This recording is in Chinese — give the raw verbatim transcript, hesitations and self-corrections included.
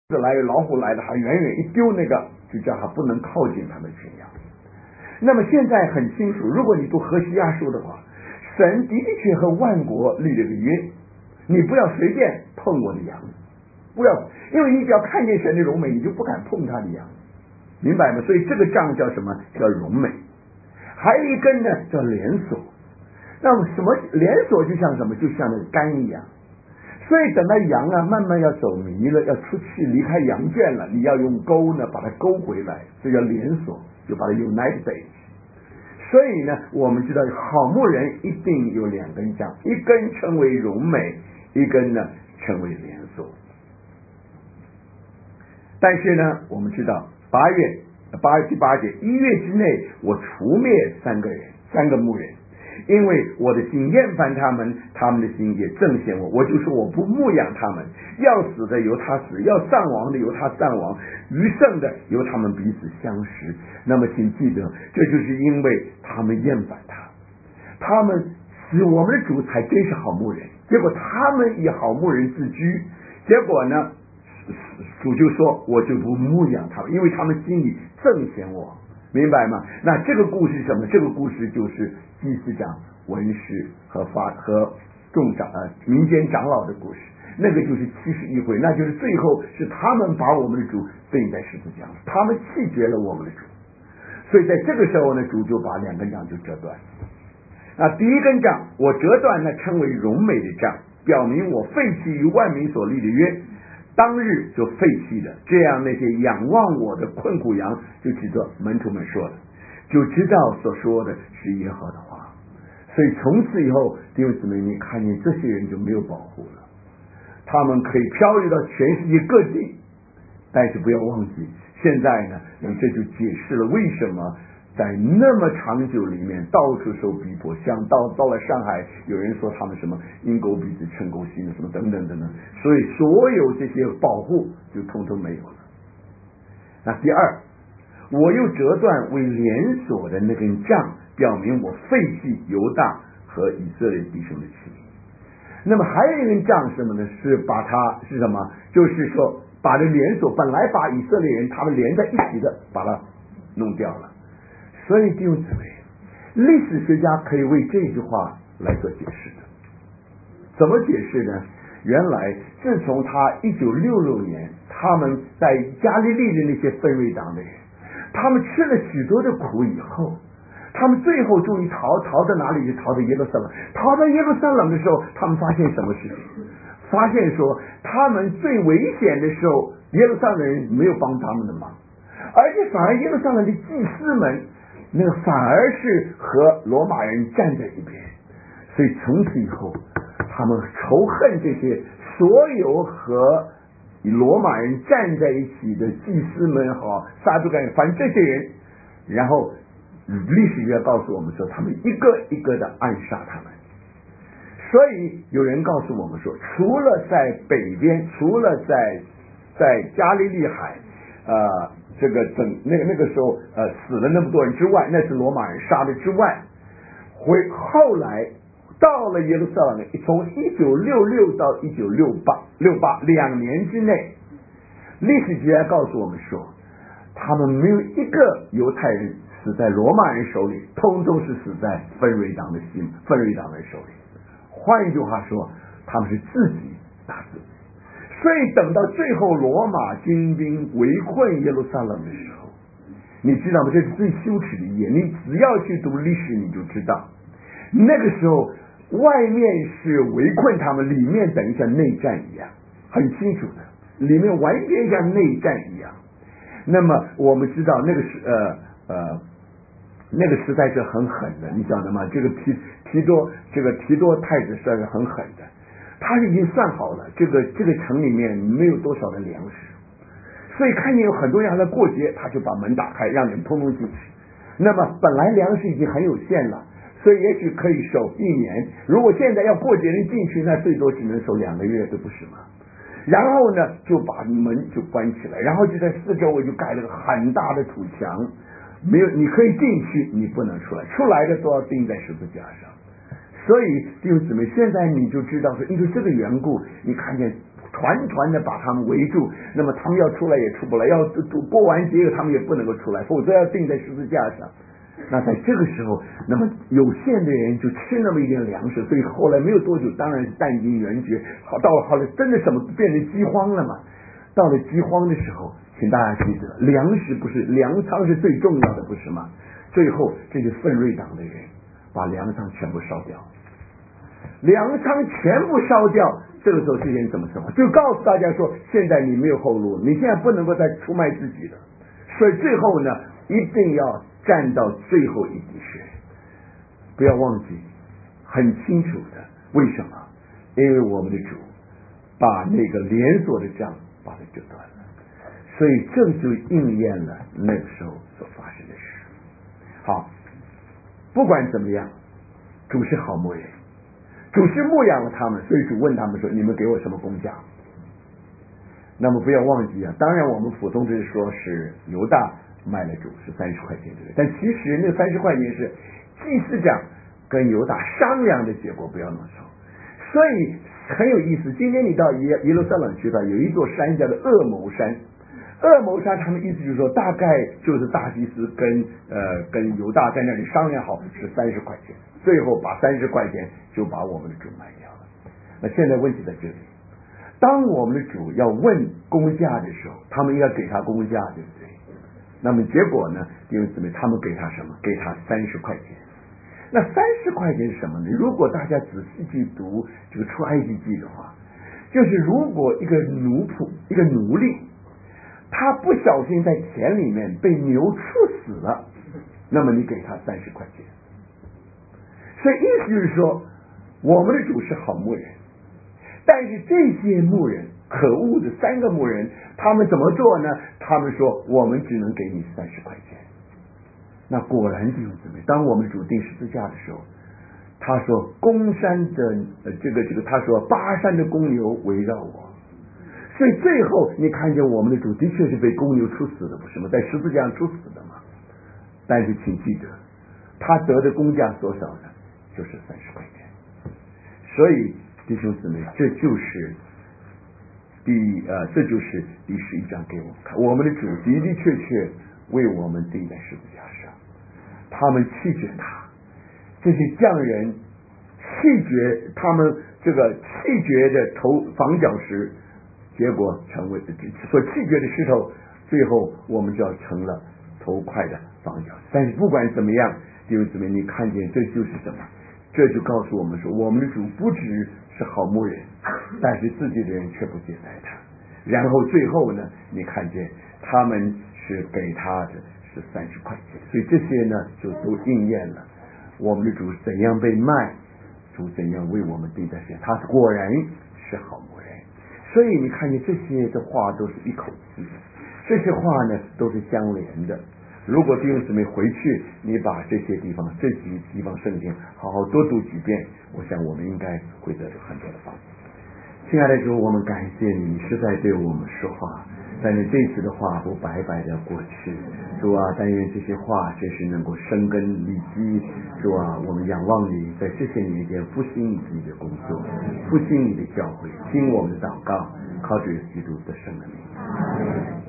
子来老虎来的，他远远一丢那个，就叫他不能靠近他的群羊。那么现在很清楚，如果你读何西阿书的话，神的的确和万国立了个约，你不要随便碰我的羊，不要，因为你只要看见神的荣美，你就不敢碰他的羊，明白吗？所以这个杖叫什么？叫荣美。还有一根呢，叫连锁。那么什么连锁就像什么？就像那个杆一样。所以等到羊啊慢慢要走迷了，要出去离开羊圈了，你要用钩呢把它勾回来，这叫连锁，就把它 unite 在一起。所以呢，我们知道好牧人一定有两根杖，一根称为荣美，一根呢称为连锁。但是呢，我们知道八月八月第八节，一月之内我除灭三个人，三个牧人。因为我的心厌烦他们，他们的心也正嫌我，我就说我不牧养他们，要死的由他死，要丧亡的由他丧亡，余剩的由他们彼此相识。那么请记得，这就是因为他们厌烦他，他们使我们的主才真是好牧人，结果他们以好牧人自居，结果呢，主就说我就不牧养他们，因为他们心里正嫌我，明白吗？那这个故事是什么？这个故事就是祭司长、文士和法和众长呃民间长老的故事。那个就是七十一回，那就是最后是他们把我们的主钉在十字架上，他们弃绝了我们的主。所以在这个时候呢，主就把两根杖就折断。那第一根杖我折断呢，称为荣美的杖，表明我废弃于万民所立的约，当日就废弃了，这样那些仰望我的困苦羊就记得门徒们说的，就知道所说的是耶和华的话。所以从此以后，弟兄姊妹，你看见这些人就没有保护了，他们可以漂流到全世界各地，但是不要忘记，现在呢，这就解释了为什么在那么长久里面到处受逼迫，像到到了上海，有人说他们什么鹰钩鼻子称钩心什么等等等等，所以所有这些保护就通通没有了。那第二，我又折断为连锁的那根杖，表明我废弃犹大和以色列弟兄的情谊。那么还有一根杖什么呢？是把它是什么？就是说把这连锁本来把以色列人他们连在一起的，把它弄掉了。所以弟兄姊妹，历史学家可以为这句话来做解释的。怎么解释呢？原来自从他一九六六年他们在加利利的那些分瑞党的人，他们吃了许多的苦以后，他们最后终于逃逃到哪里？就逃到耶路撒冷。逃到耶路撒冷的时候，他们发现什么事情？发现说他们最危险的时候，耶路撒冷人没有帮他们的忙，而且反而耶路撒冷的祭司们那个反而是和罗马人站在一边。所以从此以后，他们仇恨这些所有和罗马人站在一起的祭司们好，撒都干，反正这些人，然后历史学告诉我们说，他们一个一个的暗杀他们。所以有人告诉我们说，除了在北边，除了在在加利利海呃这个整那个那个时候呃死了那么多人之外，那是罗马人杀的之外，回后来到了耶路撒冷，从一九六六到一九六八六八两年之内，历史学家告诉我们说，他们没有一个犹太人死在罗马人手里，通通是死在分瑞党的心分瑞党人手里。换一句话说，他们是自己打自己。所以等到最后罗马军兵围困耶路撒冷的时候，你知道吗？这是最羞耻的一页，你只要去读历史你就知道，那个时候外面是围困他们，里面等于像内战一样，很清楚的，里面完全像内战一样。那么我们知道那个是呃呃那个实在是很狠的，你晓得吗？这个提提多这个提多太子算是很狠的，他已经算好了，这个这个城里面没有多少的粮食，所以看见有很多人来过节，他就把门打开，让人通通进去。那么本来粮食已经很有限了，所以也许可以守一年，如果现在要过节人进去，那最多只能守两个月，这不是吗？然后呢就把门就关起来，然后就在四周围就盖了个很大的土墙，没有你可以进去，你不能出来，出来的都要钉在十字架上。所以弟兄姊妹，现在你就知道说，因为这个缘故，你看见团团的把他们围住，那么他们要出来也出不来，要过完节他们也不能够出来，否则要钉在十字架上。那在这个时候，那么有限的人就吃那么一点粮食，所以后来没有多久，当然是弹尽援绝。好，到了后来真的什么变成饥荒了嘛？到了饥荒的时候，请大家记得，粮食不是粮仓是最重要的，不是吗？最后这些奋锐党的人把粮仓全部烧掉，粮仓全部烧掉。这个时候这些人怎么生活？就告诉大家说，现在你没有后路，你现在不能够再出卖自己了，所以最后呢，一定要战到最后一滴血。不要忘记，很清楚的，为什么？因为我们的主把那个连锁的杖把它折断了，所以这就应验了那个时候所发生的事。好，不管怎么样，主是好牧人，主是牧养了他们，所以主问他们说：“你们给我什么工价？”那么不要忘记啊，当然我们普通就是说是犹大卖了主是三十块钱，对不对？但其实那三十块钱是祭司长跟犹大商量的结果，不要那么说。所以很有意思。今天你到耶耶路撒冷去吧，有一座山叫做恶谋山。恶谋山，他们意思就是说，大概就是大祭司跟呃跟犹大在那里商量好是三十块钱，最后把三十块钱就把我们的主卖掉了。那现在问题在这里。当我们的主要问工价的时候，他们应该给他工价，对不对？那么结果呢？弟兄姊妹，他们给他什么？给他三十块钱。那三十块钱是什么呢？如果大家仔细去读这个出埃及记的话，就是如果一个奴仆、一个奴隶，他不小心在田里面被牛处死了，那么你给他三十块钱。所以意思就是说，我们的主是好牧人。但是这些牧人，可恶的三个牧人，他们怎么做呢？他们说我们只能给你三十块钱。那果然弟兄姊妹，当我们主钉十字架的时候，他说公山的呃这个这个，他说巴山的公牛围绕我，所以最后你看见我们的主的确是被公牛处死的，不是吗？在十字架上处死的嘛。但是请记得，他得的工价多少呢？就是三十块钱。所以弟兄姊妹，这就是第呃，这就是第十一章给我们看，我们的主的的确确为我们钉在十字架上，他们弃绝他，这些匠人弃绝他们这个弃绝的头房角石，结果成为所弃绝的石头，最后我们就要成了头块的房角。但是不管怎么样，弟兄姊妹，你看见这就是什么？这就告诉我们说，我们的主不只是好牧人，但是自己的人却不接待他。然后最后呢，你看见他们是给他的是三十块钱，所以这些呢就都应验了我们的主怎样被卖，主怎样为我们钉在身，他果然是好牧人。所以你看见这些的话都是一口气的，这些话呢都是相连的。如果弟兄姊妹回去，你把这些地方这几地方圣经好好多读几遍，我想我们应该会得到很多的帮助。亲爱的主，我们感谢你，你是在对我们说话，但是这次的话不白白的过去。主啊，但愿这些话真是能够生根立基。主啊，我们仰望你在这些年间复兴你自己的工作，复兴你的教会，听我们的祷告，靠着基督的圣名。